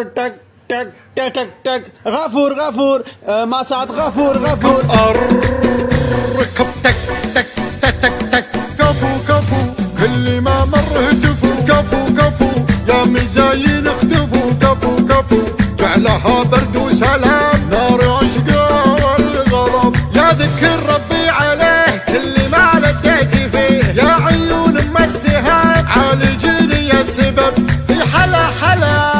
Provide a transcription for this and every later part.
تك تك تك تك تك غفور غفور مع سعد غفور غفور ركب تك تك تك تك تك كفو كفو كل ما مر هتفوا كفو كفو يا مزاين اختفوا كفو كفو جعلها برد وسلام نار عشقه والغضب يا ذكر ربي عليه كل ما لديت فيه يا عيون ام السهام عالجيني يا السبب حلا حلا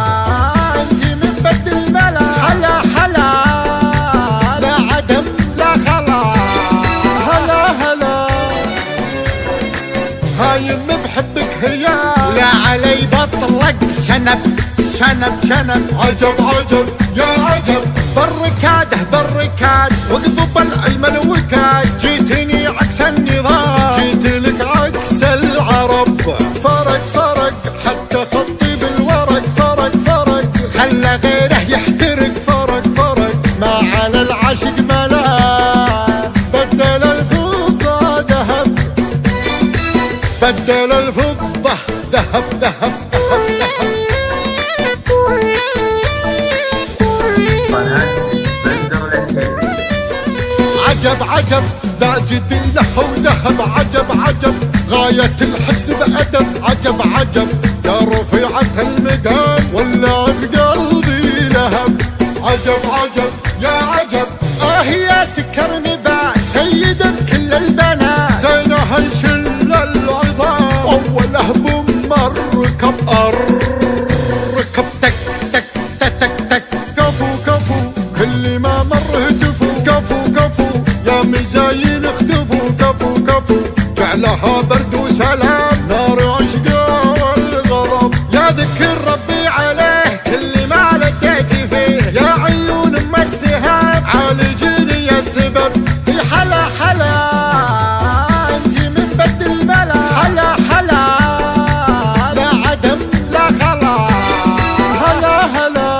هايم بحبك هيا ولا علي بطلق شنب شنب شنب عجب عجب يا عجب بالركاده بالركاد واقضب العلم الوكاد جيتني عكس النظام جيت لك عكس العرب فرق فرق حتى خطي بالورق فرق فرق خلى غيره يحترق فرق فرق ما على العاشق ملام بدل الفضة ذهب بدل الفضة ذهب ذهب عجب عجب ذا جدي له وذهب عجب عجب غاية الحسن بأدب عجب عجب يا رفيعة المقام ولا في قلبي لهب عجب عجب يا عجب يا سكر نبات سيدة كل البنات زينها الشل العظام أوله بمركب ركب تك تك تك تك تك كفو كفو كل ما مر هتفوا كفو كفو يا مزاين اختفوا كفو كفو جعلها برد وسلام نار عشقه والغضب يا ذكر ربي عليه كل ما لديت فيه يا عيون ام السهام عالجيني يا السبب حلا حلا انت من بد البلا حلا حلا لا عدم لا خلا هلا هلا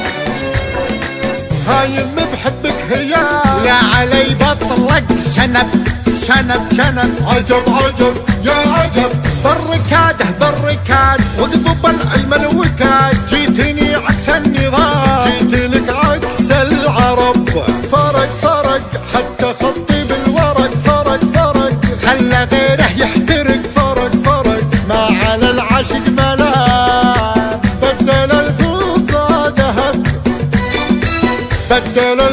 هايم بحبك هيا لا علي بطلق شنب شنب شنب عجب عجب يا عجب بالركاده بالركاد واقضب العلم الوكاد جيتني عكس النظام جيت لك عكس العرب فرق فرق حتى خطي بالورق فرق فرق خلى غيره يحترق فرق فرق ما على العاشق ملام بدل الفضة ذهب بدل